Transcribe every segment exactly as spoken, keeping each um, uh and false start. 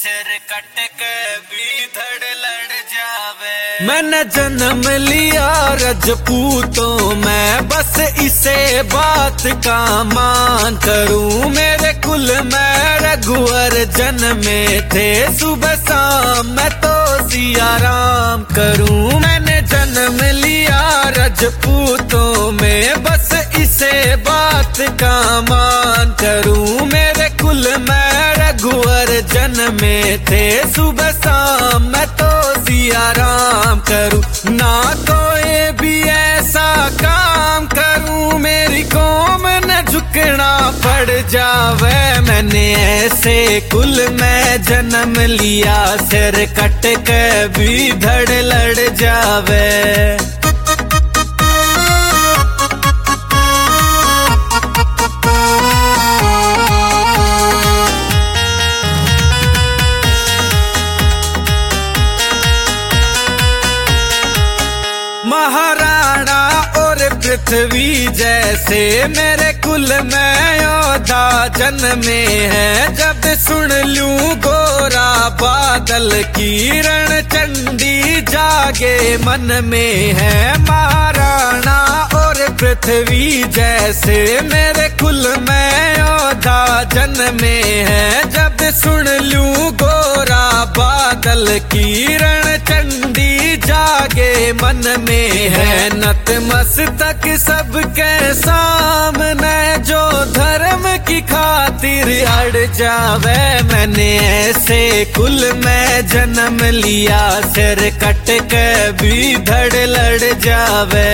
सिर कट के भी धड़ लड़ जावे। मैंने जन्म लिया रजपूतों में, बस इसे बात का मान करूं। मेरे कुल में रघुवर जन्मे थे, सुबह शाम मैं तो सिया राम करूं। मैंने जन्म लिया रजपूतों में, बस इसे बात का मान करूं। मेरे कुल में रघुवर जन्मे थे, सुबह शाम मैं तो सिया राम करूं। ना कोई भी ऐसा काम करूं, मेरी कौम न झुकना पड़ जावे। मैंने ऐसे कुल में जन्म लिया, सिर कट के भी धड़ लड़ जावे। महाराणा और पृथ्वी जैसे मेरे कुल में योद्धा जन्मे हैं। जब सुन लूं गोरा बादल किरण, चंडी जागे मन में है। महाराणा और पृथ्वी जैसे मेरे कुल में योद्धा जन्मे हैं। जब सुन लूं गोरा बादल किरण, चंडी जागे मन में है। नतमस्तक सबके सामने जो धर्म की खातिर अड़ जावे। मैंने ऐसे कुल में जन्म लिया, सिर कट के भी धड़ लड़ जावे।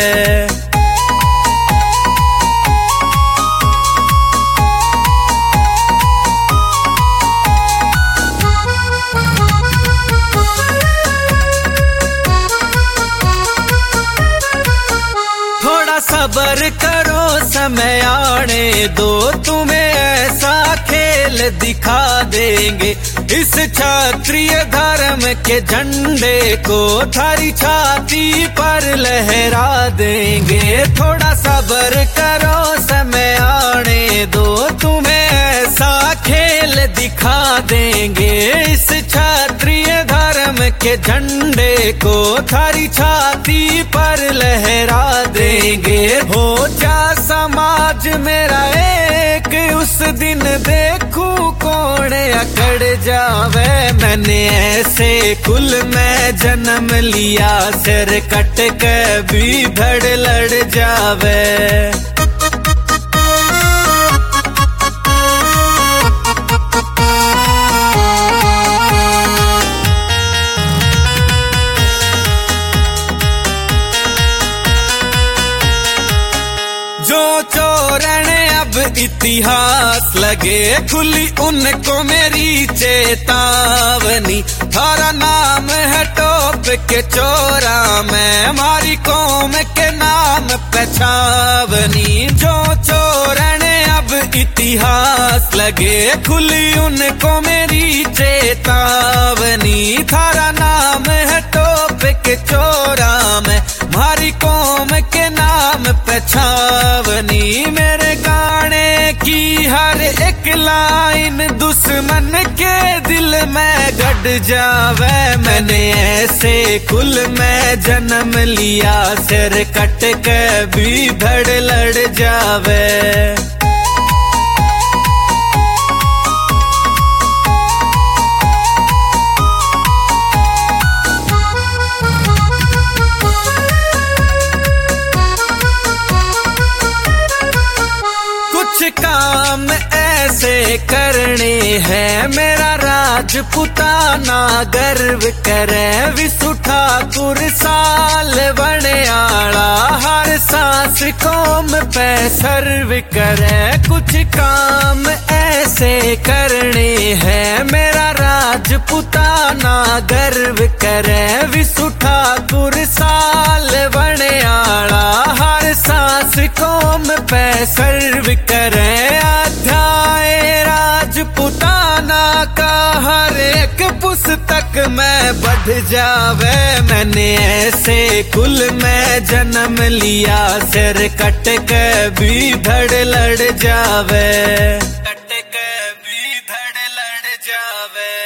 सबर करो समय आने दो, तुम्हें ऐसा खेल दिखा देंगे। इस क्षत्रिय धर्म के झंडे को थारी छाती पर लहरा देंगे। थोड़ा सबर करो समय आने दो, तुम्हें ऐसा खेल दिखा देंगे। इस क्षत्रिय धर्म के झंडे को थारी छाती पर लहरा देंगे। हो जा समाज मेरा एक, उस दिन देखूं कौन अकड़ जावे। मैंने ऐसे कुल में जन्म लिया, सिर कट के भी धड़ लड़ जावे। जो चोरण अब इतिहास लगे, खुली उनको मेरी चेतावनी। थारा नाम है टोप के चोरा में, हमारी कौम के नाम पहचावनी। जो चोरण अब इतिहास लगे, खुली उनको मेरी चेतावनी। थारा नाम है टोप के चोरा में, हमारी कौम के नाम पहचावनी। मेरे गाने की हर एक लाइन दुश्मन के दिल में गड़ जावे। मैंने ऐसे कुल में जन्म लिया, सिर कट के भी धड़ लड़ जावे। कुछ काम ऐसे करने हैं, मेरा राजपुताना गर्व करे। विशु ठाकुर साल बने आड़ा, हर सांस कौम पे सर्व करे। कुछ काम ऐसे करने हैं, मेरा राजपुताना गर्व करे। विशु ठाकुर साल बने आड़ा, हर सांस कौम पे सर्व करे। अध्याय राजपुताना का हर एक पुस्तक में बढ़ जावे। मैंने ऐसे कुल में जन्म लिया, सिर कट के भी धड़ लड़ जावे। कट के भी धड़ लड़ जावे।